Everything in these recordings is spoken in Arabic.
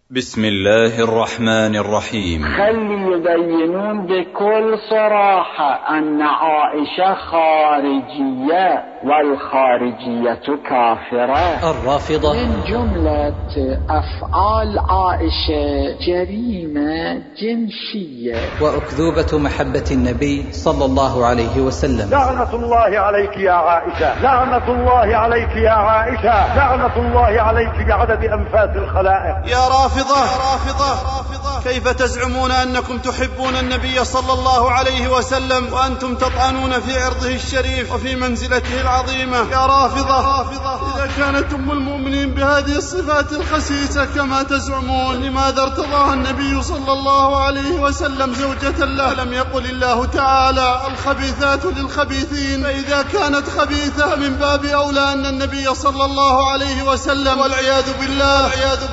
بسم الله الرحمن الرحيم. خلي يبينون بكل صراحة أن عائشة خارجية والخارجية كافرة. الرافضة من جملة أفعال عائشة جريمة جنسية وأكذوبة محبة النبي صلى الله عليه وسلم. لعنة الله عليك يا عائشة، لعنة الله عليك يا عائشة، لعنة الله عليك بعدد أنفاس الخلائق. يا رافضة كيف تزعمون أنكم تحبون النبي صلى الله عليه وسلم وأنتم تطعنون في عرضه الشريف وفي منزلته العظيمة؟ يا رافضة، إذا كانت أم المؤمنين بهذه الصفات الخسيسة كما تزعمون، لماذا ارتضاها النبي صلى الله عليه وسلم زوجة له؟ لم يقل الله تعالى الخبيثات للخبيثين؟ فإذا كانت خبيثة من باب أولى أن النبي صلى الله عليه وسلم والعياذ بالله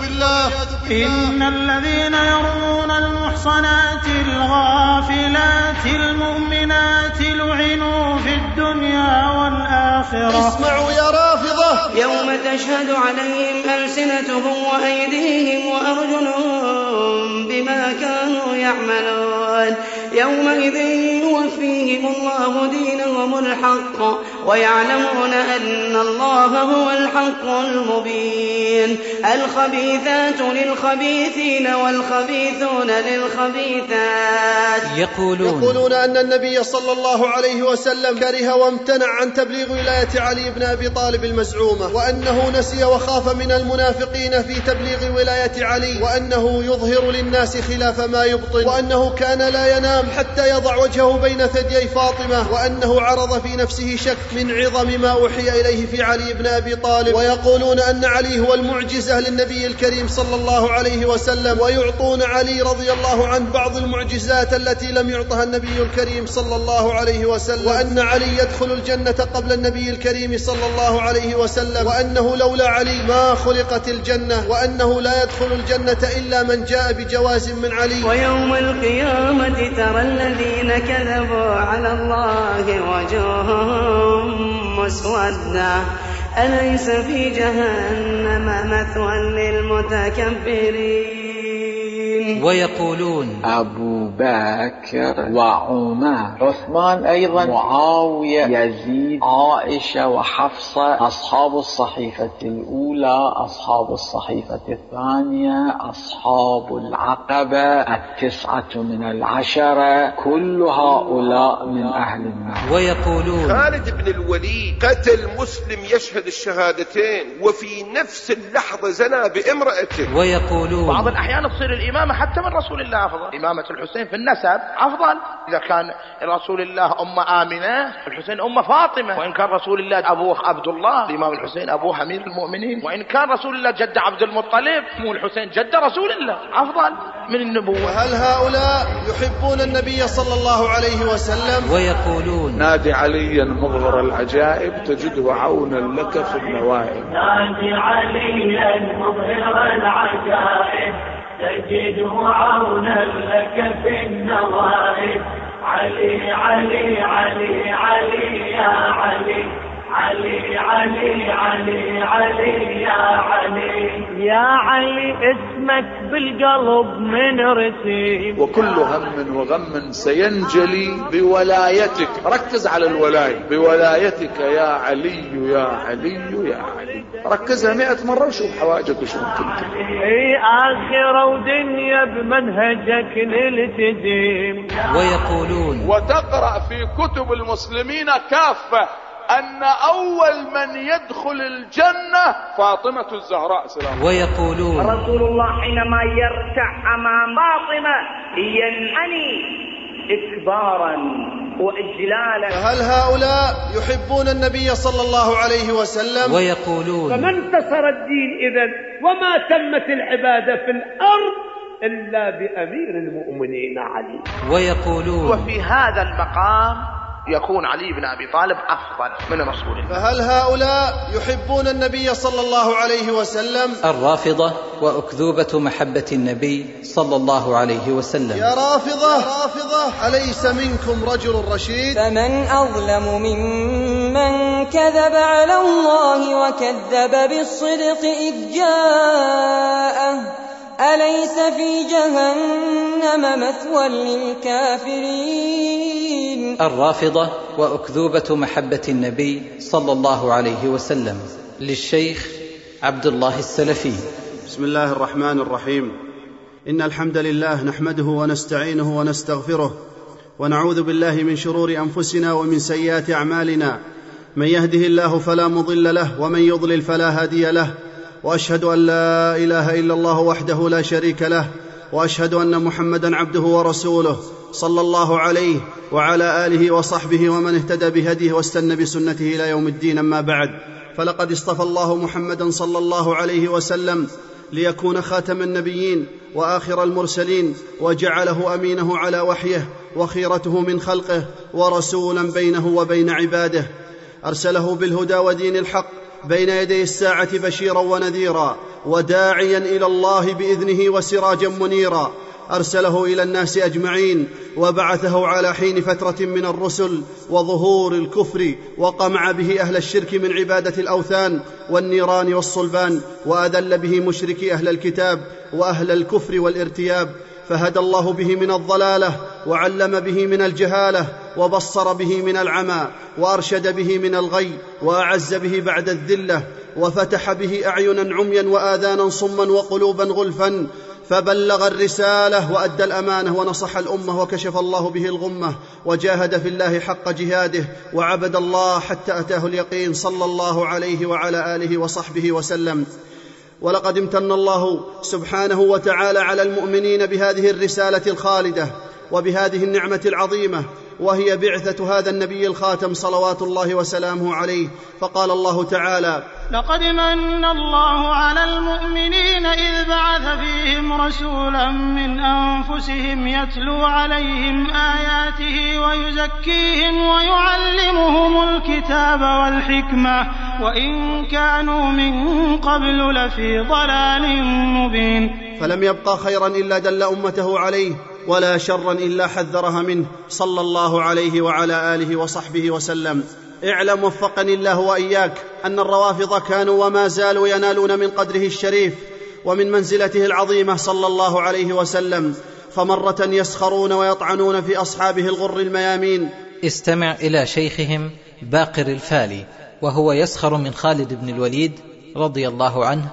إن الذين يرمون المحصنات الغافلات المؤمنات لعنوا في الدنيا والآخرة. اسمعوا يا رافضة، يوم تشهد عليهم ألسنتهم وأيديهم وأرجلهم بما كانوا يعملون، يومئذ يوفيهم الله دينهم الحق ويعلمون أن الله هو الحق المبين. الخبيثات للخبيثين والخبيثون للخبيثات. يقولون أن النبي صلى الله عليه وسلم كره وامتنع عن تبليغ ولاية علي بن أبي طالب المزعومة، وأنه نسي وخاف من المنافقين في تبليغ ولاية علي، وأنه يظهر للناس خلاف ما يبطن، وأنه كان لا ينام حتى يضع وجهه بين ثديي فاطمة، وأنه عرض في نفسه شك من عظم ما أوحي إليه في علي بن أبي طالب. ويقولون أن علي هو المعجزة للنبي الكريم صلى الله عليه وسلم، ويعطون علي رضي الله عنه بعض المعجزات التي لم يعطها النبي الكريم صلى الله عليه وسلم، وأن علي يدخل الجنة قبل النبي الكريم صلى الله عليه وسلم، وأنه لولا علي ما خلقت الجنة، وأنه لا يدخل الجنة إلا من جاء بجواز من علي. ويوم القيامة ترى الذين كذبوا على الله وجوههم مسودة، أليس في جهنم مثوى للمتكبرين. ويقولون أبو بكر وعمر، عثمان أيضا، معاوية، يزيد، عائشة وحفصة، أصحاب الصحيفة الأولى، أصحاب الصحيفة الثانية، أصحاب العقبة، 9 من 10، كل هؤلاء من أهل النار. ويقولون خالد بن الوليد قتل مسلم يشهد الشهادتين وفي نفس اللحظة زنى بامرأته. ويقولون بعض الأحيان تصير الإمامة حتى من رسول الله أفضل. إمامة الحسين في النسب أفضل. إذا كان رسول الله أم آمنة، الحسين أم فاطمة، وإن كان رسول الله أبوه عبد الله، الإمام الحسين أبوه أمير المؤمنين، وإن كان رسول الله جد عبد المطلب، مو الحسين جد رسول الله، أفضل من النبوة. وهل هؤلاء يحبون النبي صلى الله عليه وسلم؟ ويقولون نادي عليا مظهر العجائب تجده عونا لك في النوائب. نادي عليا مظهر العجائب تجده عونا لك في النوائب. علي علي علي علي يا علي، علي علي علي علي يا علي، يا علي اسمك بالقلب من رسيم. وكل هم وغم سينجلي بولايتك. ركز على الولاية، بولايتك يا علي يا علي يا علي. ركزها 100 مرة وشوف حواجك وشوف تنتهي. آخرة ودنيا بمنهجك نلتزم. ويقولون وتقرأ في كتب المسلمين كافة أن أول من يدخل الجنة فاطمة الزهراء سلام. ويقولون رسول الله حينما يركع أمام فاطمة ينحني إكبارا وإجلالا. فهل هؤلاء يحبون النبي صلى الله عليه وسلم؟ ويقولون فما انتصر الدين إذن وما تمت العبادة في الأرض إلا بأمير المؤمنين علي. ويقولون وفي هذا المقام يكون علي بن أبي طالب أفضل من رسول الله. فهل هؤلاء يحبون النبي صلى الله عليه وسلم؟ الرافضة وأكذوبة محبة النبي صلى الله عليه وسلم. يا رافضة أليس منكم رجل رشيد؟ فمن أظلم ممن كذب على الله وكذب بالصدق إذ جاءه أليس في جهنم مثوى للكافرين. الرافضة وأكذوبة محبة النبي صلى الله عليه وسلم، للشيخ عبد الله السلفي. بسم الله الرحمن الرحيم. إن الحمد لله نحمده ونستعينه ونستغفره، ونعوذ بالله من شرور أنفسنا ومن سيئات أعمالنا. من يهده الله فلا مضل له، ومن يضلل فلا هادي له. وأشهد أن لا إله إلا الله وحده لا شريك له، وأشهد أن محمدًا عبده ورسوله صلى الله عليه وعلى آله وصحبه ومن اهتدى بهديه واستنى بسنته إلى يوم الدين. أما بعد، فلقد اصطفى الله محمدًا صلى الله عليه وسلم ليكون خاتم النبيين وآخر المرسلين، وجعله أمينه على وحيه وخيرته من خلقه، ورسولا بينه وبين عباده. أرسله بالهدى ودين الحق بين يدي الساعة بشيرا ونذيرا، وداعيا إلى الله بإذنه وسراجا منيرا. أرسله إلى الناس أجمعين، وبعثه على حين فترة من الرسل وظهور الكفر، وقمع به أهل الشرك من عبادة الأوثان والنيران والصلبان، وأذل به مشركي أهل الكتاب وأهل الكفر والارتياب. فهدى الله به من الضلالة، وعلم به من الجهالة، وبصر به من العمى، وأرشد به من الغي، وأعز به بعد الذلة، وفتح به أعينا عميا وآذانا صما وقلوبا غلفا. فبلغ الرسالة وأدى الأمانة ونصح الأمة، وكشف الله به الغمة، وجاهد في الله حق جهاده، وعبد الله حتى أتاه اليقين، صلى الله عليه وعلى آله وصحبه وسلم. ولقد امتن الله سبحانه وتعالى على المؤمنين بهذه الرسالة الخالدة وبهذه النعمة العظيمة، وهي بعثة هذا النبي الخاتم صلوات الله وسلامه عليه. فقال الله تعالى: لقد من الله على المؤمنين إذ بعث فيهم رسولا من أنفسهم يتلو عليهم آياته ويزكيهم ويعلمهم الكتاب والحكمة وإن كانوا من قبل لفي ضلال مبين. فلم يبقى خيرا إلا دل أمته عليه، ولا شرا إلا حذرها منه، صلى الله عليه وعلى آله وصحبه وسلم. اعلم وفقني الله وإياك أن الروافض كانوا وما زالوا ينالون من قدره الشريف ومن منزلته العظيمة صلى الله عليه وسلم، فمرة يسخرون ويطعنون في أصحابه الغر الميامين. استمع إلى شيخهم باقر الفالي وهو يسخر من خالد بن الوليد رضي الله عنه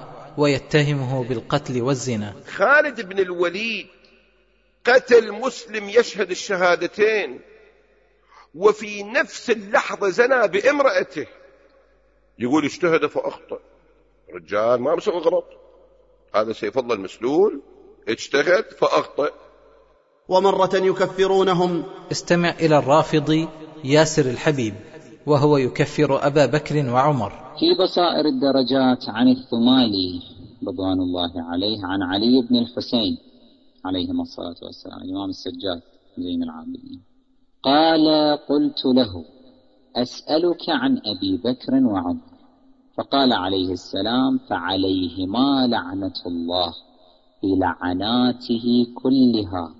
ويتهمه بالقتل والزنا. خالد بن الوليد قتل مسلم يشهد الشهادتين، وفي نفس اللحظة زنى بامرأته. يقول اجتهد فأخطأ. رجال ما مسوي غلط، هذا سيف الله المسلول، اجتهد فأخطأ. ومرة يكفرونهم. استمع إلى الرافضي ياسر الحبيب وهو يكفر أبا بكر وعمر. في بصائر الدرجات عن الثمالي رضوان الله عليه عن علي بن الحسين عليهما الصلاة والسلام، الإمام السجاد زين العابدين، قال: قلت له: أسألك عن أبي بكر وعمر. فقال عليه السلام: فعليهما لعنة الله بلعناته كلها،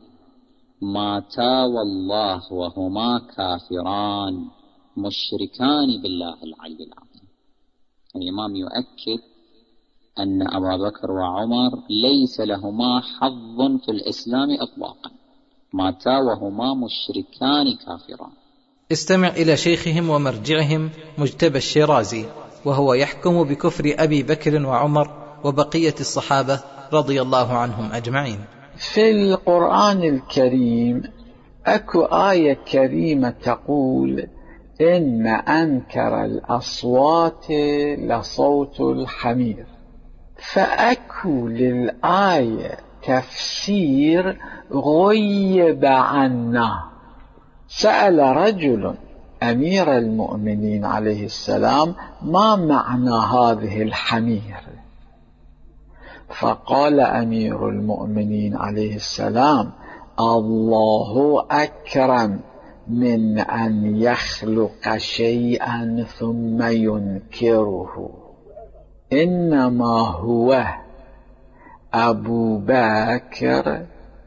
ماتا والله وهما كافران مشركان بالله العلي العظيم. الإمام يؤكد أن أبا بكر وعمر ليس لهما حظ في الإسلام إطلاقا، ماتا وهما مشركان كافران. استمع إلى شيخهم ومرجعهم مجتبى الشيرازي وهو يحكم بكفر أبي بكر وعمر وبقية الصحابة رضي الله عنهم أجمعين. في القرآن الكريم أكو آية كريمة تقول: إن أنكر الأصوات لصوت الحمير. فأكو للآية تفسير غيب عنا. سأل رجل أمير المؤمنين عليه السلام: ما معنى هذه الحمير؟ فقال أمير المؤمنين عليه السلام: الله أكرم من أن يخلق شيئا ثم ينكره، إنما هو أبو بكر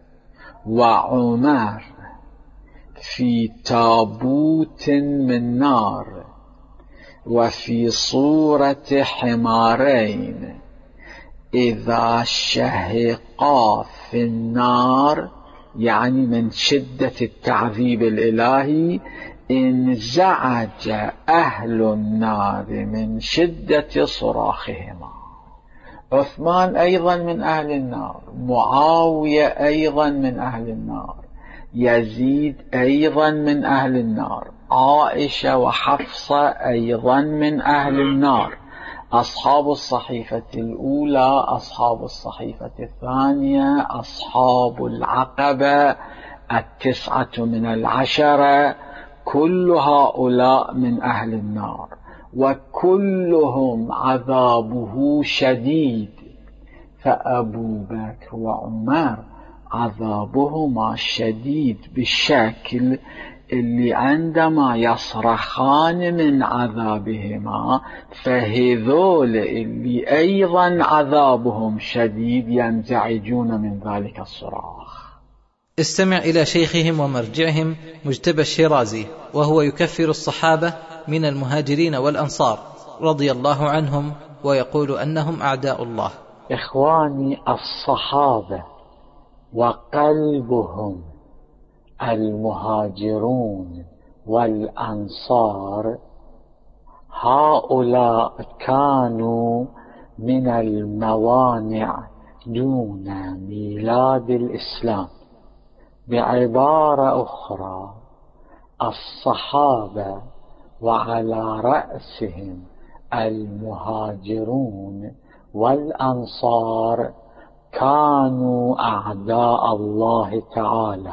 وعمر في تابوت من نار وفي صورة حمارين، إذا شهقا في النار، يعني من شدة التعذيب الإلهي، انزعج أهل النار من شدة صراخهما. عثمان أيضا من أهل النار، معاوية أيضا من أهل النار، يزيد أيضا من أهل النار، عائشة وحفصة أيضا من أهل النار، أصحاب الصحيفة الأولى، أصحاب الصحيفة الثانية، أصحاب العقبة 9 من 10، كل هؤلاء من أهل النار، وكلهم عذابه شديد. فأبو بكر وعمر عذابهما شديد بالشكل اللي عندما يصرخان من عذابهما، فهذول اللي أيضا عذابهم شديد ينزعجون من ذلك الصراخ. استمع إلى شيخهم ومرجعهم مجتبى الشيرازي وهو يكفر الصحابة من المهاجرين والأنصار رضي الله عنهم، ويقول أنهم أعداء الله. إخواني، الصحابة وقلبهم المهاجرون والأنصار، هؤلاء كانوا من الموانع دون ميلاد الإسلام. بعبارة أخرى، الصحابة وعلى رأسهم المهاجرون والأنصار كانوا أعداء الله تعالى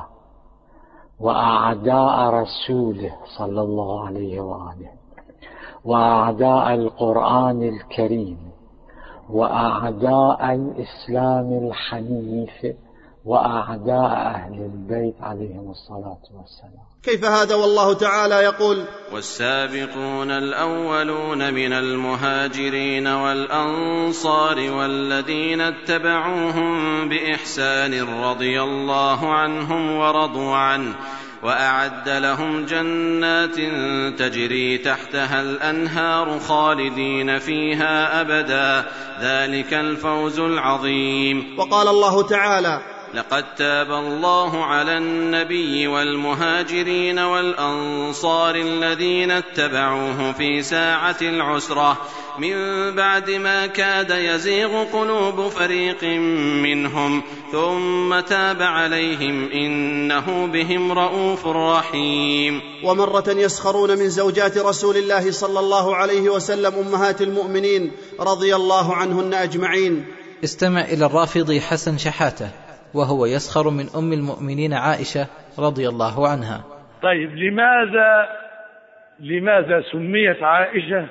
وأعداء رسوله صلى الله عليه وآله، وأعداء القرآن الكريم، وأعداء الإسلام الحنيف، وأعداء أهل البيت عليهم الصلاة والسلام. كيف هذا والله تعالى يقول: والسابقون الأولون من المهاجرين والأنصار والذين اتبعوهم بإحسان رضي الله عنهم ورضوا عنه، وأعد لهم جنات تجري تحتها الأنهار خالدين فيها أبدا، ذلك الفوز العظيم. وقال الله تعالى: لقد تاب الله على النبي والمهاجرين والأنصار الذين اتبعوه في ساعة العسرة من بعد ما كاد يزيغ قلوب فريق منهم ثم تاب عليهم إنه بهم رؤوف رحيم. ومرة يسخرون من زوجات رسول الله صلى الله عليه وسلم أمهات المؤمنين رضي الله عنهن أجمعين. استمع إلى الرافضي حسن شحاتة وهو يسخر من أم المؤمنين عائشة رضي الله عنها. طيب، لماذا سميت عائشة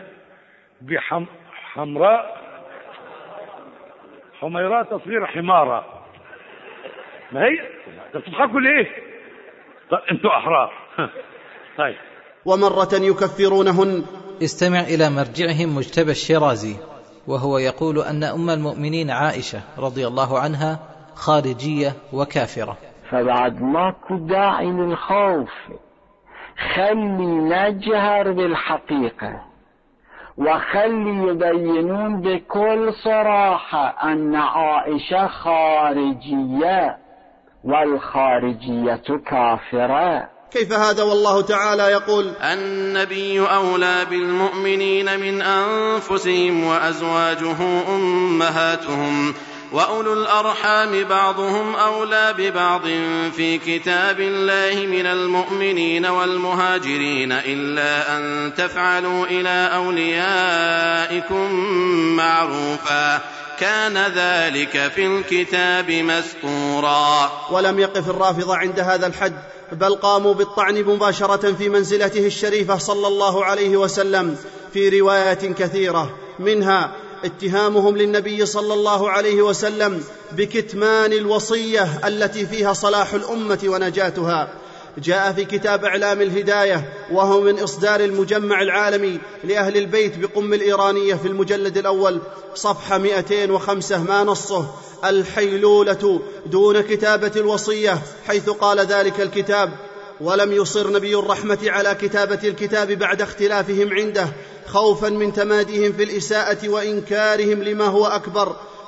حميراء تصغير حمارة؟ ما هي تضحكوا ليه؟ انتوا أحرار. طيب. ومرة يكفرونهن. استمع إلى مرجعهم مجتبى الشيرازي وهو يقول أن أم المؤمنين عائشة رضي الله عنها خارجية وكافرة. فبعد ماكو داعي للخوف، خلي نجهر بالحقيقة، وخلي يبينون بكل صراحة أن عائشة خارجية والخارجية كافرة. كيف هذا والله تعالى يقول: النبي أولى بالمؤمنين من أنفسهم وأزواجه أمهاتهم وأولو الأرحام بعضهم أولى ببعض في كتاب الله من المؤمنين والمهاجرين إلا أن تفعلوا إلى أوليائكم معروفا كان ذلك في الكتاب مسطورا. ولم يقف الرافضة عند هذا الحد، بل قاموا بالطعن مباشرة في منزلته الشريفة صلى الله عليه وسلم في روايات كثيرة، منها اتهامهم للنبي صلى الله عليه وسلم بكتمان الوصية التي فيها صلاح الأمة ونجاتها. جاء في كتاب إعلام الهداية، وهو من إصدار المجمع العالمي لأهل البيت بقم الإيرانية، في المجلد الأول صفحة 205 ما نصه: الحيلولة دون كتابة الوصية، حيث قال ذلك الكتاب: ولم يصر نبي الرحمة على كتابة الكتاب بعد اختلافهم عنده خوفا من تماديهم في الإساءة وإنكارهم لما هو أكبر،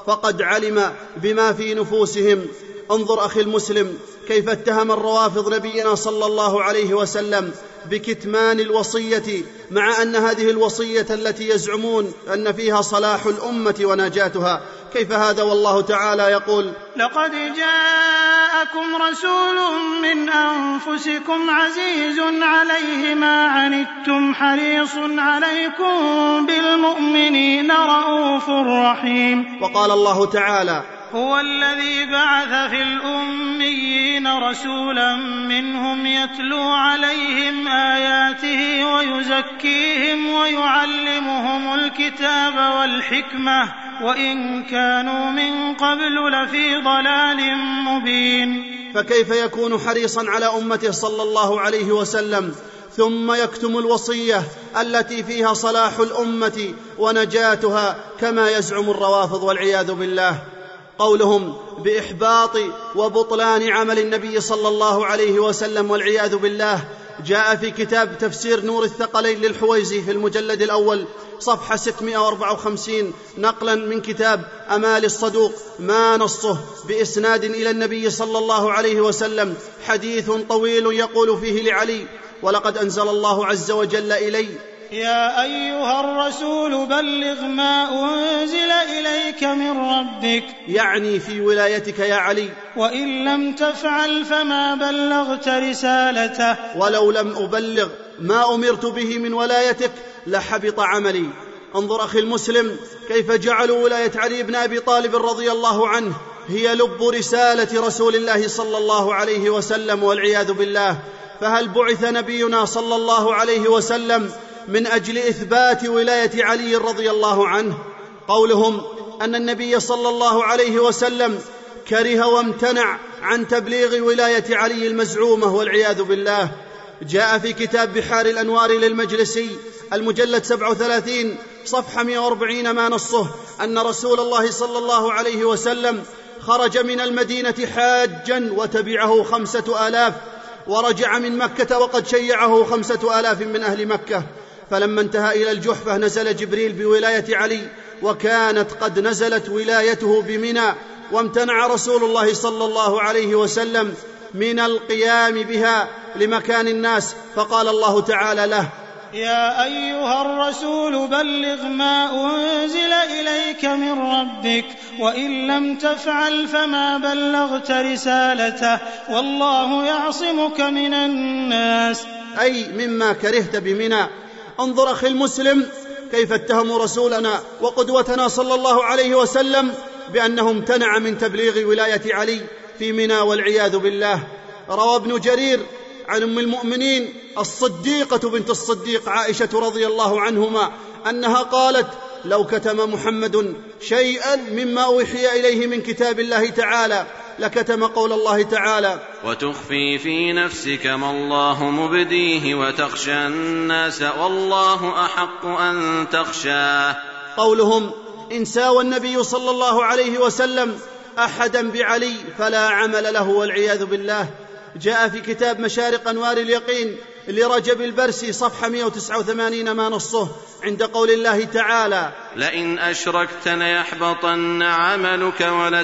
فقد علم بما في نفوسهم. انظر أخي المسلم كيف اتهم الروافض نبينا صلى الله عليه وسلم بكتمان الوصية، مع أن هذه الوصية التي يزعمون أن فيها صلاح الأمة ونجاتها. كيف هذا والله تعالى يقول: لقد جاءكم رسول من أنفسكم عزيز عليه ما عنتم حريص عليكم بالمؤمنين رءوف رحيم. وقال الله تعالى: هو الذي بعث في الأميين رسولا منهم يتلو عليهم آياته ويزكيهم ويعلمهم الكتاب والحكمة وإن كانوا من قبل لفي ضلال مبين. فكيف يكون حريصا على أمته صلى الله عليه وسلم ثم يكتم الوصية التي فيها صلاح الأمة ونجاتها كما يزعم الروافض والعياذ بالله؟ قولهم بإحباط وبطلان عمل النبي صلى الله عليه وسلم والعياذ بالله جاء في كتاب تفسير نور الثقلين للحويزي في المجلد الأول صفحة 654 نقلا من كتاب أمال الصدوق ما نصه بإسناد إلى النبي صلى الله عليه وسلم حديث طويل يقول فيه لعلي: ولقد أنزل الله عز وجل إلي يا أيها الرسول بلغ ما أنزل إليك من ربك، يعني في ولايتك يا علي، وإن لم تفعل فما بلغت رسالته، ولو لم أبلغ ما أمرت به من ولايتك لحبط عملي. انظر أخي المسلم كيف جعلوا ولاية علي بن أبي طالب رضي الله عنه هي لب رسالة رسول الله صلى الله عليه وسلم والعياذ بالله. فهل بعث نبينا صلى الله عليه وسلم من أجل إثبات ولاية علي رضي الله عنه؟ قولهم أن النبي صلى الله عليه وسلم كره وامتنع عن تبليغ ولاية علي المزعومة والعياذ بالله جاء في كتاب بحار الأنوار للمجلسي المجلد 37 صفحة 140 ما نصه أن رسول الله صلى الله عليه وسلم خرج من المدينة حاجا وتبعه 5000، ورجع من مكة وقد شيعه 5000 من أهل مكة. فلما انتهى إلى الجحفة نزل جبريل بولاية علي، وكانت قد نزلت ولايته بمنى، وامتنع رسول الله صلى الله عليه وسلم من القيام بها لمكان الناس، فقال الله تعالى له: يا أيها الرسول بلغ ما أنزل إليك من ربك وإن لم تفعل فما بلغت رسالته والله يعصمك من الناس، أي مما كرهت بمنى. انظر أخي المسلم كيف اتهموا رسولنا وقدوتنا صلى الله عليه وسلم بأنه امتنع من تبليغ ولاية علي في منى والعياذ بالله. روى ابن جرير عن أم المؤمنين الصديقة بنت الصديق عائشة رضي الله عنهما أنها قالت: لو كتم محمد شيئا مما أوحي إليه من كتاب الله تعالى لكتم قول الله تعالى: وتخفي في نفسك ما الله مبديه وتخشى الناس والله أحق أن تخشاه. قولهم إن ساوى النبي صلى الله عليه وسلم أحدا بعلي فلا عمل له والعياذ بالله جاء في كتاب مشارق أنوار اليقين لرجب البرسي صفحة 189 ما نصه عند قول الله تعالى: لئن أشركت ليحبطن عملك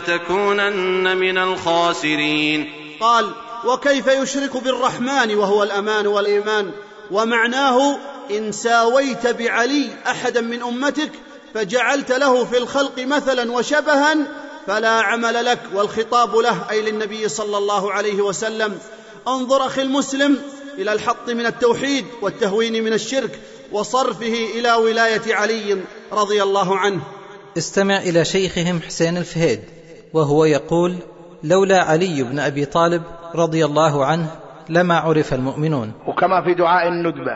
ولتكونن من الخاسرين. قال: وكيف يشرك بالرحمن وهو الأمان والإيمان؟ ومعناه إن ساويت بعلي أحدا من أمتك فجعلت له في الخلق مثلا وشبها فلا عمل لك، والخطاب له أي للنبي صلى الله عليه وسلم. انظر أخي المسلم إلى الحط من التوحيد والتهوين من الشرك وصرفه إلى ولاية علي رضي الله عنه. استمع إلى شيخهم حسين الفهيد وهو يقول: لولا علي بن أبي طالب رضي الله عنه لما عرف المؤمنون. وكما في دعاء الندبة: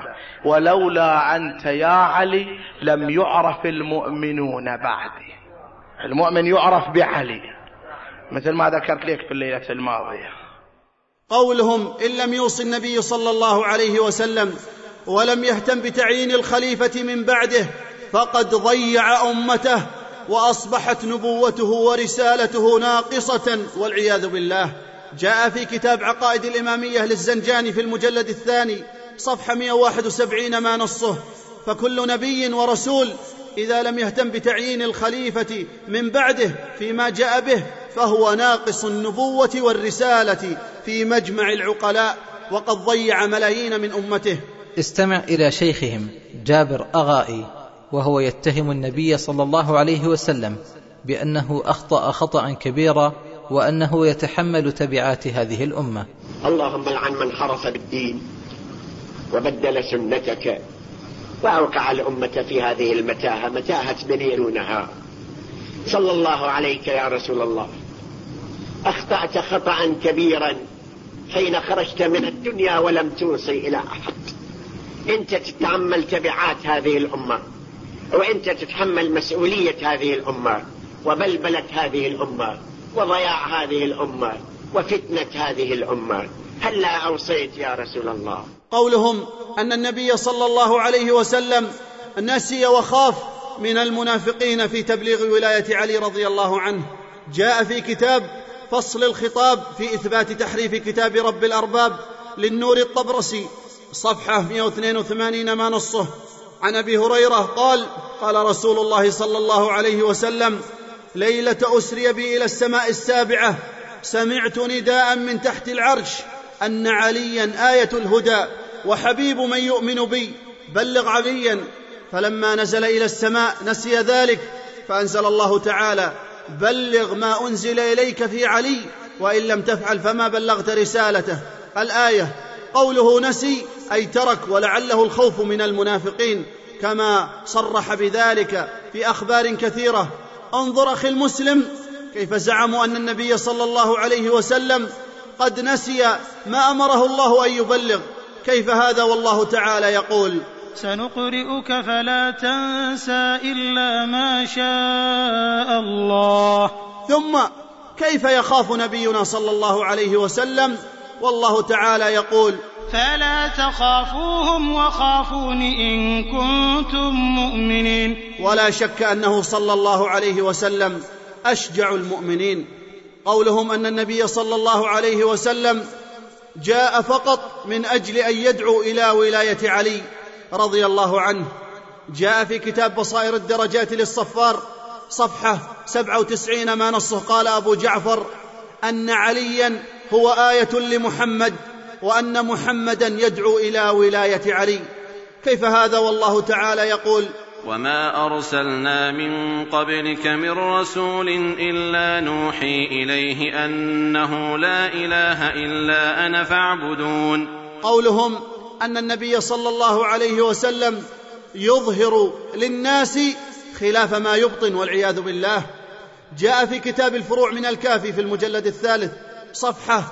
ولولا أنت يا علي لم يعرف المؤمنون بعدي. المؤمن يعرف بعلي مثل ما ذكرت لك في الليلة الماضية. قولهم إن لم يوصي النبي صلى الله عليه وسلم ولم يهتم بتعيين الخليفة من بعده فقد ضيع أمته وأصبحت نبوته ورسالته ناقصة والعياذ بالله. جاء في كتاب عقائد الإمامية للزنجاني في المجلد الثاني صفحة 171 ما نصه: فكل نبي ورسول إذا لم يهتم بتعيين الخليفة من بعده فيما جاء به فهو ناقص النبوة والرسالة في مجمع العقلاء، وقد ضيع ملايين من أمته. استمع إلى شيخهم جابر أغائي وهو يتهم النبي صلى الله عليه وسلم بأنه أخطأ خطأ كبيرا وأنه يتحمل تبعات هذه الأمة. اللهم لعن من حرف بالدين وبدل سنتك وأوقع الأمة في هذه المتاهة، متاهة ليل ونهار. صلى الله عليك يا رسول الله، أخطأت خطأ كبيرا حين خرجت من الدنيا ولم توصي إلى أحد. أنت تتحمل تبعات هذه الأمة، وأنت تتحمل مسؤولية هذه الأمة وبلبلة هذه الأمة وضياع هذه الأمة وفتنة هذه الأمة. هلا أوصيت يا رسول الله؟ قولهم أن النبي صلى الله عليه وسلم نسي وخاف من المنافقين في تبليغ ولاية علي رضي الله عنه جاء في كتاب فصل الخطاب في إثبات تحريف كتاب رب الأرباب للنور الطبرسي صفحة 182 ما نصه عن أبي هريرة قال: قال رسول الله صلى الله عليه وسلم: ليلة أسري بي إلى السماء السابعة سمعت نداء من تحت العرش أن عليا آية الهدى وحبيب من يؤمن بي، بلغ عليا. فلما نزل إلى السماء نسي ذلك، فأنزل الله تعالى: بلغ ما أنزل إليك في علي وإن لم تفعل فما بلغت رسالته. الآية. قوله نسي أي ترك، ولعله الخوف من المنافقين كما صرح بذلك في أخبار كثيرة. انظر أخي المسلم كيف زعموا أن النبي صلى الله عليه وسلم قد نسي ما أمره الله أن يبلغ. كيف هذا والله تعالى يقول: سنقرئك فلا تنسى إلا ما شاء الله. ثم كيف يخاف نبينا صلى الله عليه وسلم والله تعالى يقول: فلا تخافوهم وخافون إن كنتم مؤمنين. ولا شك أنه صلى الله عليه وسلم أشجع المؤمنين. قولهم أن النبي صلى الله عليه وسلم جاء فقط من أجل أن يدعو إلى ولاية علي رضي الله عنه جاء في كتاب بصائر الدرجات للصفار صفحة 97 ما نصه قال أبو جعفر: أن عليا هو آية لمحمد وأن محمدا يدعو إلى ولاية علي. كيف هذا والله تعالى يقول: وما أرسلنا من قبلك من رسول إلا نوحي إليه أنه لا إله إلا أنا فاعبدون. قولهم أن النبي صلى الله عليه وسلم يظهر للناس خلاف ما يبطن والعياذ بالله جاء في كتاب الفروع من الكافي في المجلد 3 صفحة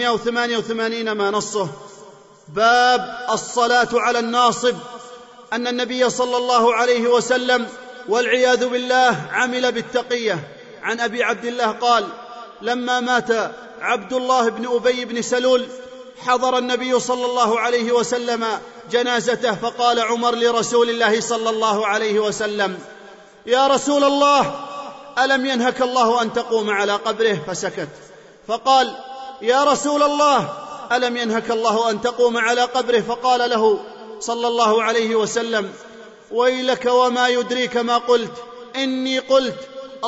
188 ما نصه: باب الصلاة على الناصب. أن النبي صلى الله عليه وسلم والعياذ بالله عمل بالتقية. عن أبي عبد الله قال: لما مات عبد الله بن أبي بن سلول حضر النبي صلى الله عليه وسلم جنازته، فقال عمر لرسول الله صلى الله عليه وسلم: يا رسول الله، ألم ينهك الله أن تقوم على قبره؟ فسكت. فقال: يا رسول الله، ألم ينهك الله أن تقوم على قبره؟ فقال له صلى الله عليه وسلم: ويلك وما يدريك ما قلت، إني قلت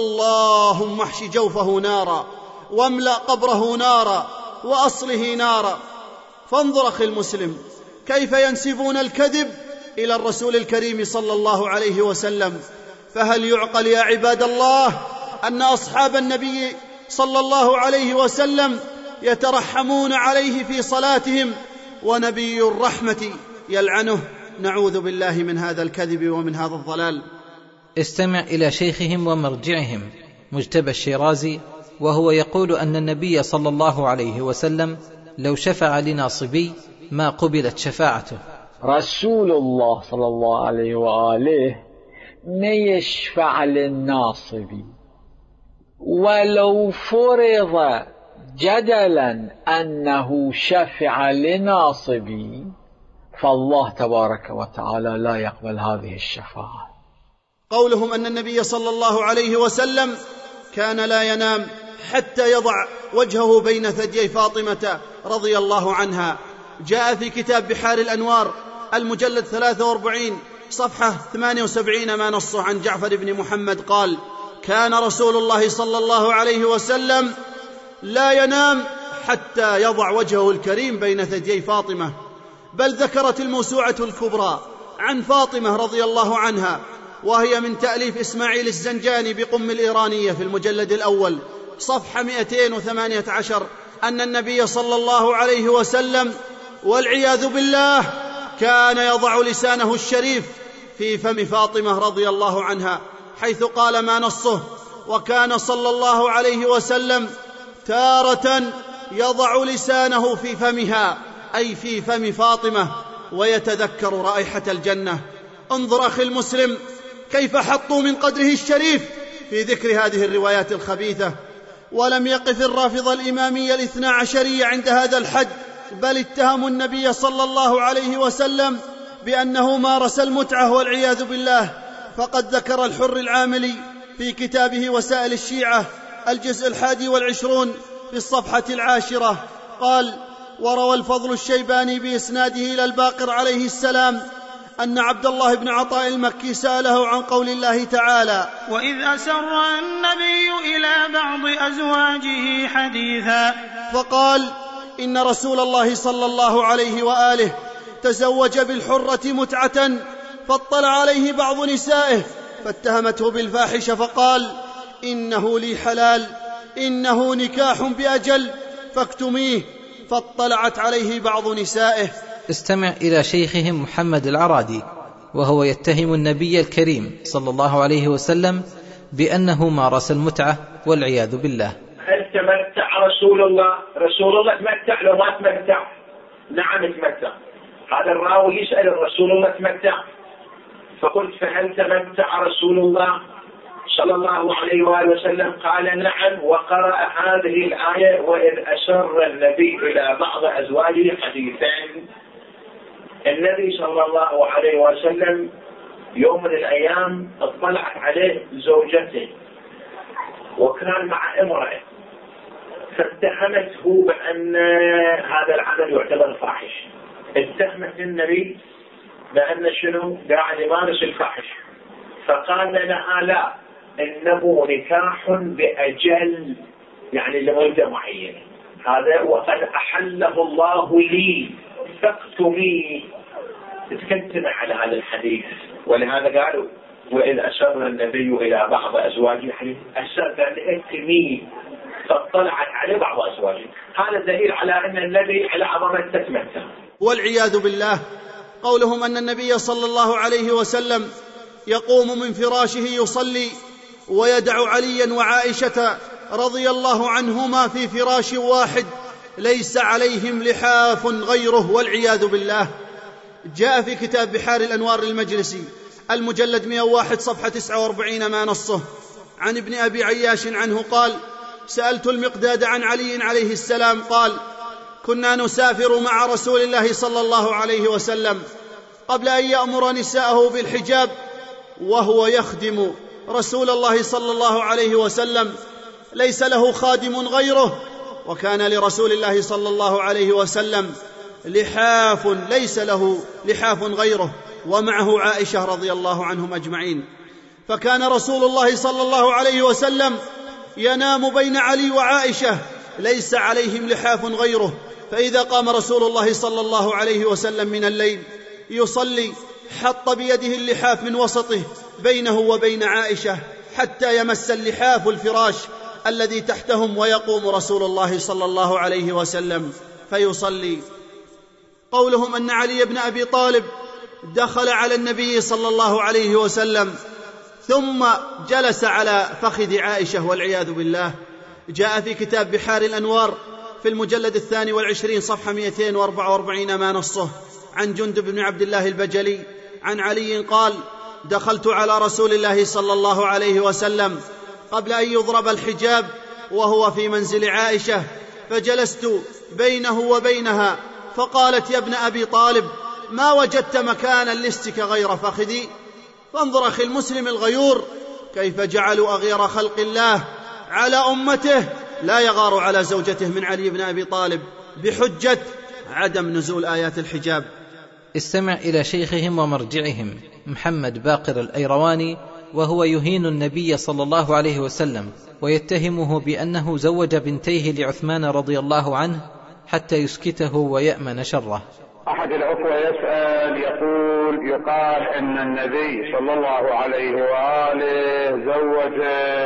اللهم احش جوفه نارا واملأ قبره نارا وأصله نارا. فانظر أخي المسلم كيف ينسبون الكذب إلى الرسول الكريم صلى الله عليه وسلم. فهل يعقل يا عباد الله أن أصحاب النبي صلى الله عليه وسلم يترحمون عليه في صلاتهم ونبي الرحمة يلعنه؟ نعوذ بالله من هذا الكذب ومن هذا الضلال. استمع إلى شيخهم ومرجعهم مجتبى الشيرازي وهو يقول أن النبي صلى الله عليه وسلم لو شفع لناصبي ما قبلت شفاعته. رسول الله صلى الله عليه وآله ما يشفع للناصبي، ولو فرض جدلا أنه شفع لناصبي فالله تبارك وتعالى لا يقبل هذه الشفاعة. قولهم أن النبي صلى الله عليه وسلم كان لا ينام حتى يضع وجهه بين ثديي فاطمة رضي الله عنها جاء في كتاب بحار الأنوار المجلد 43 صفحة 78 ما نصه عن جعفر بن محمد قال: كان رسول الله صلى الله عليه وسلم لا ينام حتى يضع وجهه الكريم بين ثديي فاطمة. بل ذكرت الموسوعة الكبرى عن فاطمة رضي الله عنها، وهي من تأليف إسماعيل الزنجاني بقم الإيرانية في المجلد الأول صفحة 218، أن النبي صلى الله عليه وسلم والعياذ بالله كان يضع لسانه الشريف في فم فاطمة رضي الله عنها، حيث قال ما نصه: وكان صلى الله عليه وسلم تارة يضع لسانه في فمها، أي في فم فاطمة، ويتذكر رائحة الجنة. انظر أخي المسلم كيف حطوا من قدره الشريف في ذكر هذه الروايات الخبيثة. ولم يقف الرافضة الإمامية الاثنا عشرية عند هذا الحد، بل اتهموا النبي صلى الله عليه وسلم بأنه مارس المتعة والعياذ بالله. فقد ذكر الحر العاملي في كتابه وسائل الشيعة الجزء 21 في الصفحة 10 قال: وروى الفضل الشيباني بإسناده إلى الباقر عليه السلام أن عبد الله بن عطاء المكي سأله عن قول الله تعالى: وإذ أسر النبي إلى بعض أزواجه حديثا، فقال: إن رسول الله صلى الله عليه وآله تزوج بالحرة متعة، فاطلع عليه بعض نسائه فاتهمته بالفاحشة، فقال: إنه لي حلال، إنه نكاح بأجل فاكتميه، فاطلعت عليه بعض نسائه. استمع إلى شيخهم محمد العرادي وهو يتهم النبي الكريم صلى الله عليه وسلم بأنه مارس المتعة والعياذ بالله. هل تمتع رسول الله تمتع لو ما تمتع؟ نعم تمتع. هذا الراوي يسأل الرسول الله تمتع، فقلت: فهل تمتع رسول الله صلى الله عليه وآله وسلم؟ قال: نعم. وقرأ هذه الآية: وإذ أسر النبي إلى بعض أزواجه حديثا. النبي صلى الله عليه وسلم يوم من الأيام اطلعت عليه زوجته وكان مع امرأة، فاتهمته بأن هذا العمل يعتبر فاحش. اتهمت النبي بأن شنو؟ قاعد يمارس الفاحش، فقال لها: لا، إنه نكاح بأجل، يعني لمدة معينة، هذا وقد أحله الله لي فاكتمي. تكتم على هذا الحديث، ولهذا قالوا: وإذ أسر النبي إلى بعض أزواجه حديث. أسر اكتمي، فاطلعت عليه بعض أزواجه. هذا دليل على أن النبي على عظمة تتمتع. والعياذ بالله قولهم أن النبي صلى الله عليه وسلم يقوم من فراشه يصلي ويدع عليا وعائشة رضي الله عنهما في فراش واحد ليس عليهم لحاف غيره، والعياذ بالله. جاء في كتاب بحار الأنوار المجلسي المجلد 101 صفحة 49 ما نصه عن ابن أبي عياش عنه قال: سألت المقداد عن علي عليه السلام قال: كنا نسافر مع رسول الله صلى الله عليه وسلم قبل أن يأمر نساءه بالحجاب، وهو يخدم رسول الله صلى الله عليه وسلم، ليس له خادم غيره، وكان لرسول الله صلى الله عليه وسلم لحاف ليس له لحاف غيره، ومعه عائشة رضي الله عنهم أجمعين. فكان رسول الله صلى الله عليه وسلم ينام بين علي وعائشة ليس عليهم لحاف غيره، فإذا قام رسول الله صلى الله عليه وسلم من الليل يصلي حط بيده اللحاف من وسطه بينه وبين عائشة حتى يمس اللحاف الفراش الذي تحتهم، ويقوم رسول الله صلى الله عليه وسلم فيصلي. قولهم أن علي بن أبي طالب دخل على النبي صلى الله عليه وسلم ثم جلس على فخذ عائشة والعياذ بالله، جاء في كتاب بحار الأنوار في المجلد 22 صفحة 244 ما نصه عن جندب بن عبد الله البجلي عن علي قال: دخلت على رسول الله صلى الله عليه وسلم قبل أن يضرب الحجاب وهو في منزل عائشة، فجلست بينه وبينها، فقالت: يا ابن أبي طالب، ما وجدت مكانا لستك غير فخذي؟ فانظر أخي المسلم الغيور كيف جعلوا أغير خلق الله على أمته لا يغار على زوجته من علي بن أبي طالب بحجة عدم نزول آيات الحجاب. استمع إلى شيخهم ومرجعهم محمد باقر الأيرواني وهو يهين النبي صلى الله عليه وسلم ويتهمه بأنه زوج بنتيه لعثمان رضي الله عنه حتى يسكته ويأمن شره. أحد الأخوة يسأل يقول يقال إن النبي صلى الله عليه وآله زوج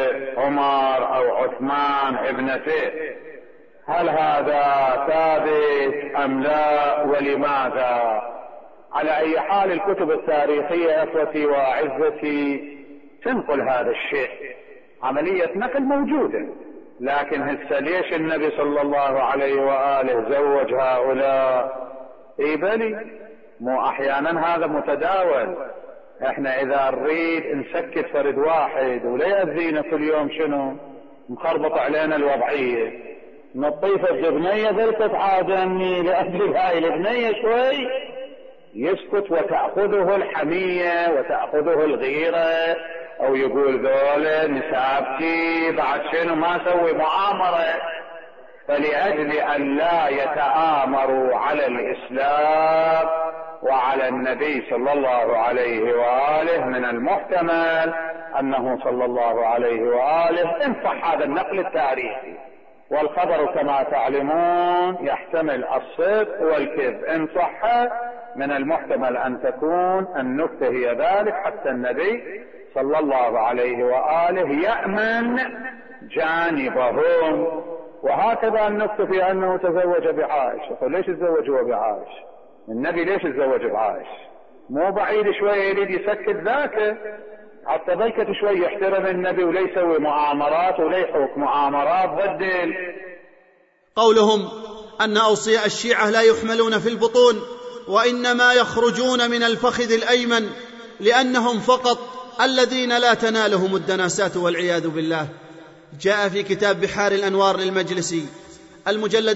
عمر أو عثمان ابنته، هل هذا ثابت أم لا ولماذا؟ على أي حال الكتب التاريخية أخوتي وعزتي تنقل هذا الشيء، عملية نقل موجودة، لكن هسه ليش النبي صلى الله عليه وآله زوج هؤلاء؟ بلي مو أحيانا هذا متداول، احنا إذا نريد نسكت فرد واحد ولا يأذينا كل يوم شنو مخربط علينا الوضعية، نطيف الجبنية ذلك عادني لأجل هاي البنية شوي يسكت وتأخذه الحمية وتأخذه الغيرة، أو يقول ذول نسابتي بعد شنو ما سوي مؤامرة. فلأجل أن لا يتآمروا على الإسلام وعلى النبي صلى الله عليه وآله من المحتمل أنه صلى الله عليه وآله إن صح هذا النقل التاريخي، والخبر كما تعلمون يحتمل الصدق والكذب، إن صح من المحتمل أن تكون النكتة هي ذلك حتى النبي صلى الله عليه وآله يأمن جانبهم. وهكذا النكتة في أنه تزوج بعائشة. يقول ليش تزوج هو بعائشة؟ النبي ليش تزوج بعائشة؟ مو بعيد شوية يريد يسكت ذاك حتى بيكت شوي يحترم النبي ولا يسوي مؤامرات ولا يحوك مؤامرات بدل. قولهم أن أوصياء الشيعة لا يحملون في البطون وإنما يخرجون من الفخذ الأيمن لأنهم فقط الذين لا تنالهم الدناسات والعياذ بالله. جاء في كتاب بحار الأنوار للمجلسي المجلد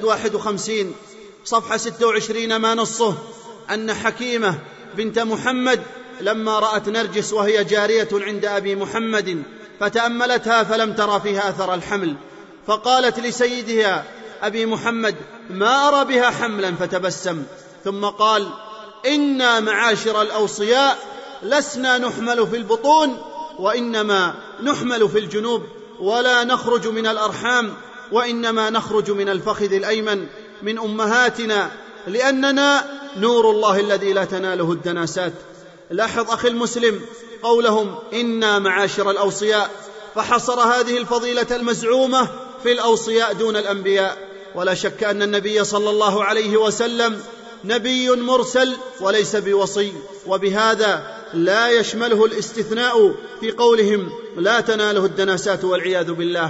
51 صفحة 26 ما نصه أن حكيمة بنت محمد لما رأت نرجس وهي جارية عند أبي محمد فتأملتها فلم ترى فيها أثر الحمل، فقالت لسيدها أبي محمد ما أرى بها حملا، فتبسم ثم قال إنا معاشر الأوصياء لسنا نحمل في البطون وإنما نحمل في الجنوب، ولا نخرج من الأرحام وإنما نخرج من الفخذ الأيمن من أمهاتنا لأننا نور الله الذي لا تناله الدناسات. لاحظ أخي المسلم قولهم إنا معاشر الأوصياء، فحصر هذه الفضيلة المزعومة في الأوصياء دون الأنبياء. ولا شك أن النبي صلى الله عليه وسلم نبي مرسل وليس بوصي، وبهذا لا يشمله الاستثناء في قولهم لا تناله الدناسات والعياذ بالله.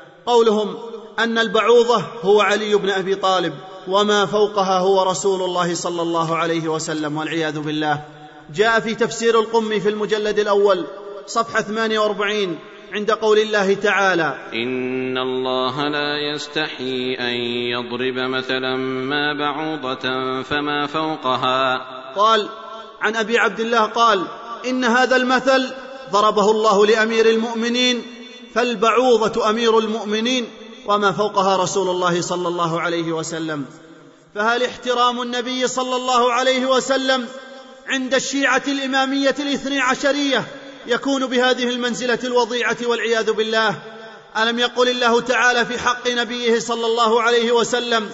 قولهم أن البعوضة هو علي بن أبي طالب وما فوقها هو رسول الله صلى الله عليه وسلم والعياذ بالله. جاء في تفسير القم في المجلد الأول صفحة 48 عند قول الله تعالى إن الله لا يستحيي أن يضرب مثلا ما بعوضة فما فوقها. قال عن أبي عبد الله قال إن هذا المثل ضربه الله لأمير المؤمنين، فالبعوضة أمير المؤمنين وما فوقها رسول الله صلى الله عليه وسلم. فهل احترام النبي صلى الله عليه وسلم عند الشيعة الإمامية الاثني عشرية يكون بهذه المنزلة الوضيعة والعياذ بالله؟ ألم يقل الله تعالى في حق نبيه صلى الله عليه وسلم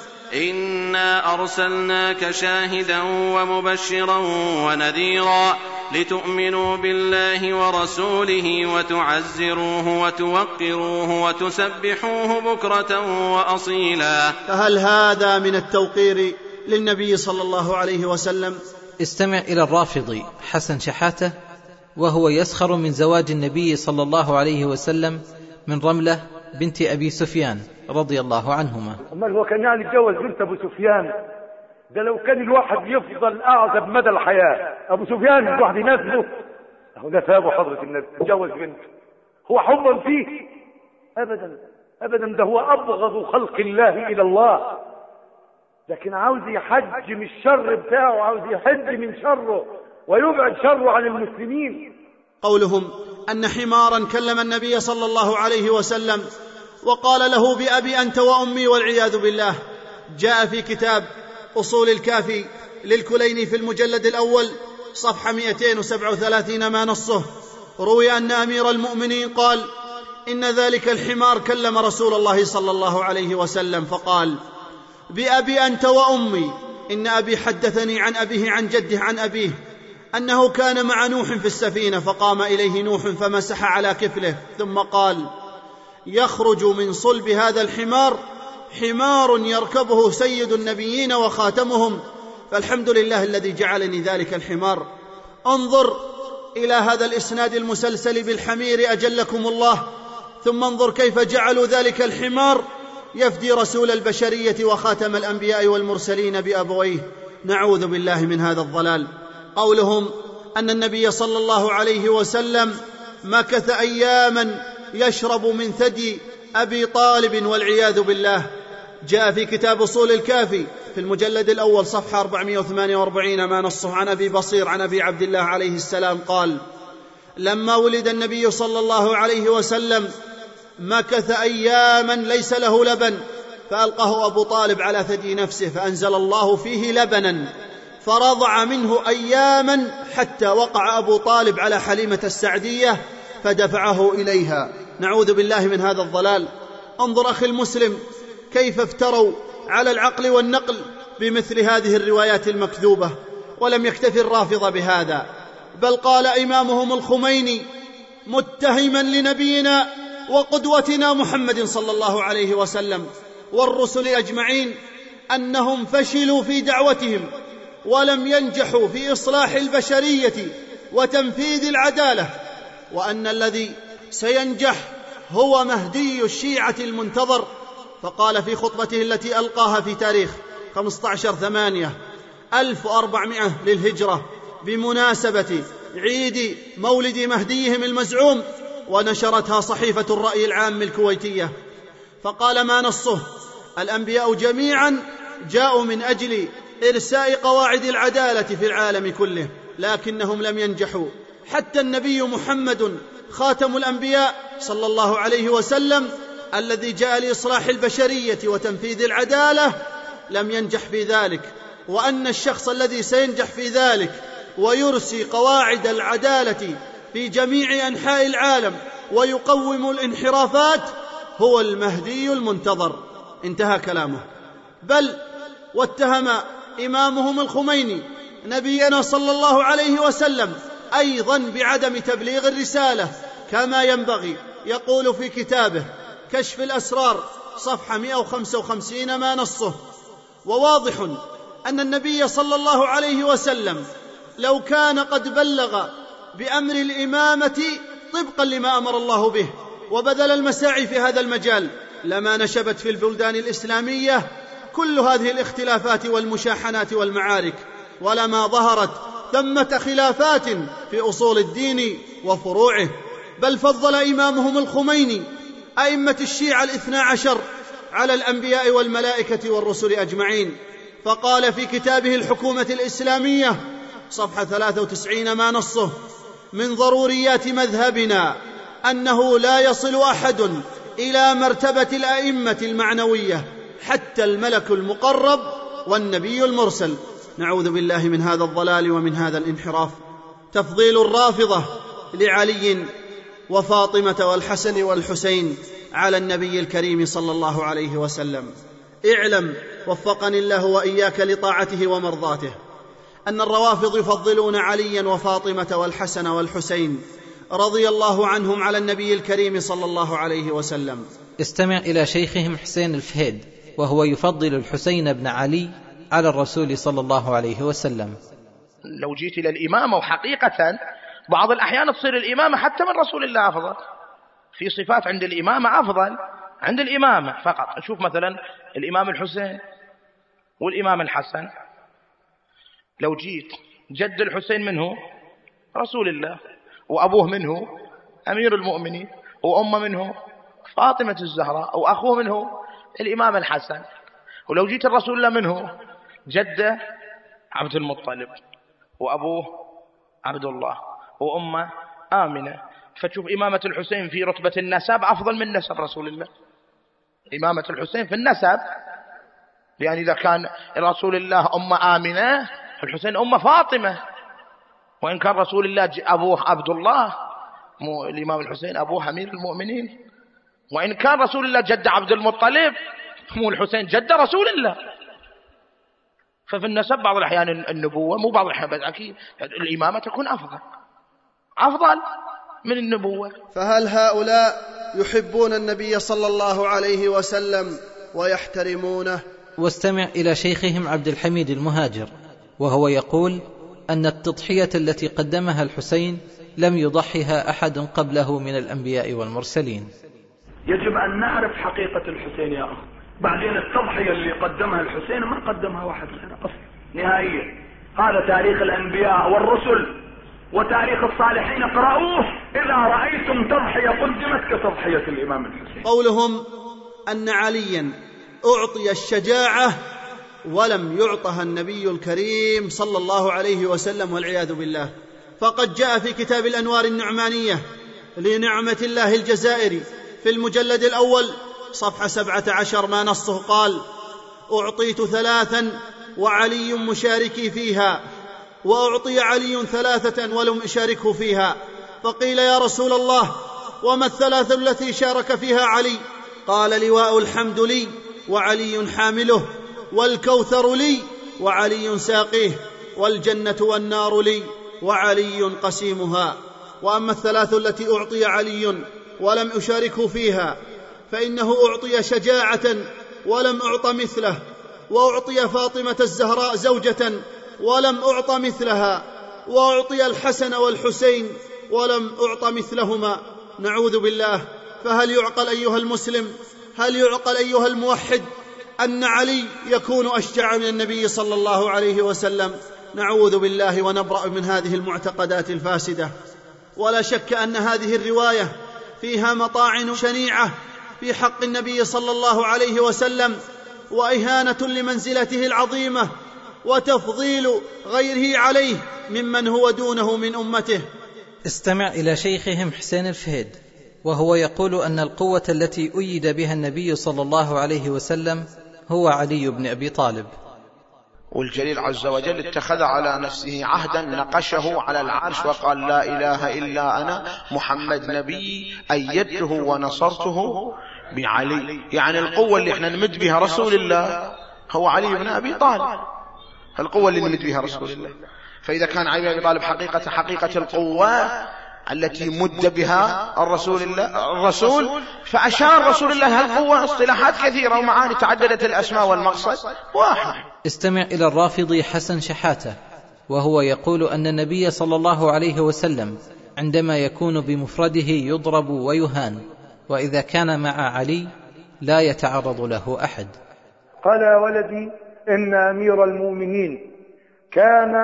إنا أرسلناك شاهدا ومبشرا ونذيرا لتؤمنوا بالله ورسوله وتعزروه وتوقروه وتسبحوه بكرة وأصيلا. فهل هذا من التوقير للنبي صلى الله عليه وسلم؟ استمع إلى الرافضي حسن شحاتة وهو يسخر من زواج النبي صلى الله عليه وسلم من رملة بنت أبي سفيان رضي الله عنهما. أمال هو كان يعني يتجوز بنت أبو سفيان؟ ده لو كان الواحد يفضل أعزب مدى الحياة أبو سفيان الواحد يناسبه، هو ده ثابه حضرة النبي يتجوز بنت، هو حبا فيه؟ أبدا أبدا، ده هو أبغض خلق الله إلى الله، لكن عاوز يحج من الشر بتاعه، عاوز يحج من شره ويبعد شره عن المسلمين. قولهم أن حمارا كلم النبي صلى الله عليه وسلم وقال له بأبي أنت وأمي والعياذ بالله جاء في كتاب أصول الكافي للكليني في المجلد الأول صفحة 237 ما نصه: روي أن أمير المؤمنين قال: إن ذلك الحمار كلم رسول الله صلى الله عليه وسلم فقال: بأبي أنت وأمي، إن أبي حدثني عن أبيه عن جده عن أبيه أنه كان مع نوح في السفينة، فقام إليه نوح فمسح على كفله ثم قال: يخرج من صلب هذا الحمار حمار يركبه سيد النبيين وخاتمهم، فالحمد لله الذي جعلني ذلك الحمار. انظر إلى هذا الإسناد المسلسل بالحمير أجلكم الله، ثم انظر كيف جعلوا ذلك الحمار يفدي رسول البشرية وخاتم الأنبياء والمرسلين بأبويه. نعوذ بالله من هذا الضلال. قولهم أن النبي صلى الله عليه وسلم مكث أياما يشرب من ثدي أبي طالب والعياذ بالله، جاء في كتاب أصول الكافي في المجلد الأول صفحة 448 ما نصه عن أبي بصير عن أبي عبد الله عليه السلام قال: لما ولد النبي صلى الله عليه وسلم مكث أياما ليس له لبن، فألقاه أبو طالب على ثدي نفسه، فأنزل الله فيه لبنا فرضع منه أياما حتى وقع أبو طالب على حليمة السعدية فدفعه إليها. نعوذ بالله من هذا الضلال. انظر أخي المسلم كيف افتروا على العقل والنقل بمثل هذه الروايات المكذوبة. ولم يكتفي الرافضة بهذا، بل قال إمامهم الخميني متهما لنبينا وقدوتنا محمد صلى الله عليه وسلم والرسل أجمعين أنهم فشلوا في دعوتهم ولم ينجحوا في إصلاح البشرية وتنفيذ العدالة، وأن الذي سينجح هو مهدي الشيعة المنتظر. فقال في خطبته التي ألقاها في تاريخ 15/8/1400 للهجرة بمناسبة عيد مولد مهديهم المزعوم، ونشرتها صحيفة الرأي العام الكويتية، فقال ما نصه: الأنبياء جميعا جاءوا من أجل إرساء قواعد العدالة في العالم كله، لكنهم لم ينجحوا. حتى النبي محمد خاتم الأنبياء صلى الله عليه وسلم الذي جاء لإصلاح البشرية وتنفيذ العدالة لم ينجح في ذلك، وأن الشخص الذي سينجح في ذلك ويرسي قواعد العدالة في جميع أنحاء العالم ويقوم الانحرافات هو المهدي المنتظر. انتهى كلامه. بل واتهم إمامهم الخميني نبينا صلى الله عليه وسلم أيضا بعدم تبليغ الرسالة كما ينبغي. يقول في كتابه كشف الأسرار صفحة 155 ما نصه: وواضح أن النبي صلى الله عليه وسلم لو كان قد بلغ بأمر الإمامة طبقا لما أمر الله به وبذل المساعي في هذا المجال لما نشبت في البلدان الإسلامية كل هذه الاختلافات والمشاحنات والمعارك، ولما ظهرت ثمة خلافات في أصول الدين وفروعه. بل فضل إمامهم الخميني أئمة الشيعة 12 على الأنبياء والملائكة والرسل أجمعين، فقال في كتابه الحكومة الإسلامية صفحة 93 ما نصه: من ضروريات مذهبنا أنه لا يصل أحد إلى مرتبة الأئمة المعنوية حتى الملك المقرب والنبي المرسل. نعوذ بالله من هذا الضلال ومن هذا الانحراف. تفضيل الرافضة لعلي وفاطمة والحسن والحسين على النبي الكريم صلى الله عليه وسلم. اعلم وفقني الله وإياك لطاعته ومرضاته أن الروافض يفضلون عليا وفاطمة والحسن والحسين رضي الله عنهم على النبي الكريم صلى الله عليه وسلم. استمع إلى شيخهم حسين الفهيد وهو يفضل الحسين بن علي على الرسول صلى الله عليه وسلم. لو جيت إلى الإمامة، وحقيقة بعض الأحيان تصير الإمامة حتى من رسول الله أفضل، في صفات عند الإمامة أفضل عند الإمامة فقط. نشوف مثلا الإمام الحسين والإمام الحسن، لو جيت جد الحسين منه رسول الله، وأبوه منه أمير المؤمنين، وأمه منه فاطمة الزهراء، وأخوه منه الإمام الحسن. ولو جيت الرسول الله منه جده عبد المطلب، وأبوه عبد الله، وأمه آمنة. فتشوف إمامة الحسين في رتبة النسب أفضل من نسب رسول الله. إمامة الحسين في النسب، يعني إذا كان رسول الله أمه آمنة الحسين أم فاطمة، وإن كان رسول الله أبوه عبد الله، الإمام الحسين أبوه أمير المؤمنين، وإن كان رسول الله جد عبد المطلب، مو الحسين جد رسول الله. ففي النسب بعض الأحيان النبوة، مو بعض الأحيان، بس أكيد الإمامة تكون أفضل من النبوة. فهل هؤلاء يحبون النبي صلى الله عليه وسلم ويحترمونه؟ واستمع إلى شيخهم عبد الحميد المهاجر وهو يقول أن التضحية التي قدمها الحسين لم يضحها أحد قبله من الأنبياء والمرسلين. يجب أن نعرف حقيقة الحسين يا أخي. بعدين التضحية اللي قدمها الحسين ما قدمها واحد غيره أصلا نهائيا. هذا تاريخ الأنبياء والرسل وتاريخ الصالحين، اقرأوه إذا رأيتم تضحية قدمت كتضحية الإمام الحسين. قولهم أن عليا أعطي الشجاعة ولم يعطها النبي الكريم صلى الله عليه وسلم والعياذ بالله، فقد جاء في كتاب الأنوار النعمانية لنعمة الله الجزائري في المجلد الأول صفحة 17 ما نصه قال: أعطيت 3 وعلي مشاركي فيها، وأعطي علي 3 ولم أشاركه فيها. فقيل: يا رسول الله، وما 3 التي شارك فيها علي؟ قال: لواء الحمد لي وعلي حامله، والكوثر لي وعلي ساقيه، والجنة والنار لي وعلي قسيمها. وأما 3 التي أعطي علي ولم أشاركه فيها فإنه أعطي شجاعة ولم أعط مثله، وأعطي فاطمة الزهراء زوجة ولم أعط مثلها، وأعطي الحسن والحسين ولم أعط مثلهما. نعوذ بالله. فهل يعقل أيها المسلم، هل يعقل أيها الموحد أن علي يكون أشجع من النبي صلى الله عليه وسلم؟ نعوذ بالله ونبرأ من هذه المعتقدات الفاسدة. ولا شك أن هذه الرواية فيها مطاعن شنيعة في حق النبي صلى الله عليه وسلم، وإهانة لمنزلته العظيمة، وتفضيل غيره عليه ممن هو دونه من أمته. استمع إلى شيخهم حسين الفهيد وهو يقول أن القوة التي أيد بها النبي صلى الله عليه وسلم هو علي بن أبي طالب. والجليل عز وجل اتخذ على نفسه عهدا نقشه على العرش وقال: لا إله إلا أنا محمد نبي أيدته ونصرته بعلي. يعني القوة اللي احنا نمد بها رسول الله هو علي بن أبي طالب، القوة اللي نمد بها رسول الله. فإذا كان علي بن أبي طالب حقيقة القوة التي مد بها الرسول، فأشار رسول الله هالقوة اصطلاحات كثيرة ومعاني تعددت الأسماء والمقصد واحد. استمع إلى الرافضي حسن شحاتة وهو يقول أن النبي صلى الله عليه وسلم عندما يكون بمفرده يضرب ويهان، وإذا كان مع علي لا يتعرض له أحد. قال: يا ولدي، إن أمير المؤمنين كان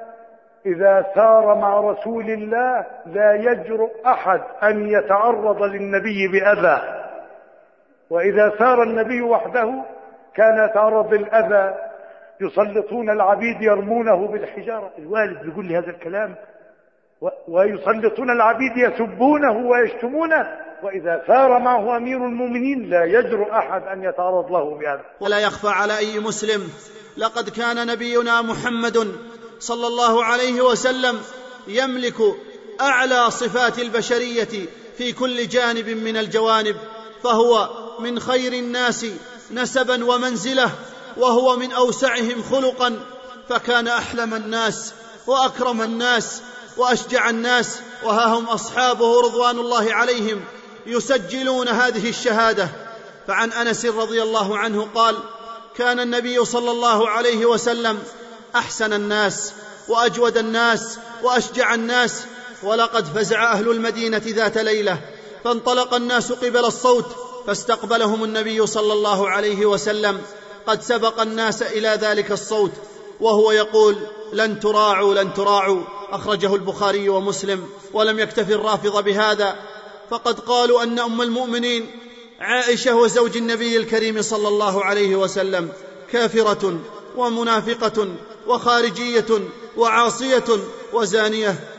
إذا سار مع رسول الله لا يجرؤ أحد أن يتعرض للنبي بأذى، وإذا سار النبي وحده كان يتعرض للأذى، يسلطون العبيد يرمونه بالحجارة. الوالد بيقول لي هذا الكلام، ويسلطون العبيد يسبونه ويشتمونه، وإذا سار معه أمير المؤمنين لا يجرؤ أحد أن يتعرض له بهذا. ولا يخفى على أي مسلم لقد كان نبينا محمد صلى الله عليه وسلم يملك أعلى صفات البشرية في كل جانب من الجوانب، فهو من خير الناس نسبا ومنزلة، وهو من أوسعهم خلقا، فكان أحلم الناس وأكرم الناس وأشجع الناس. وها هم أصحابه رضوان الله عليهم يسجلون هذه الشهادة. فعن أنس رضي الله عنه قال: كان النبي صلى الله عليه وسلم أحسن الناس وأجود الناس وأشجع الناس، ولقد فزع أهل المدينة ذات ليلة فانطلق الناس قبل الصوت، فاستقبلهم النبي صلى الله عليه وسلم قد سبق الناس إلى ذلك الصوت وهو يقول: لن تراعوا لن تراعوا. أخرجه البخاري ومسلم. ولم يكتفي الرافضة بهذا، فقد قالوا أن أم المؤمنين عائشة وزوج النبي الكريم صلى الله عليه وسلم كافرة ومنافقة وخارجية وعاصية وزانية.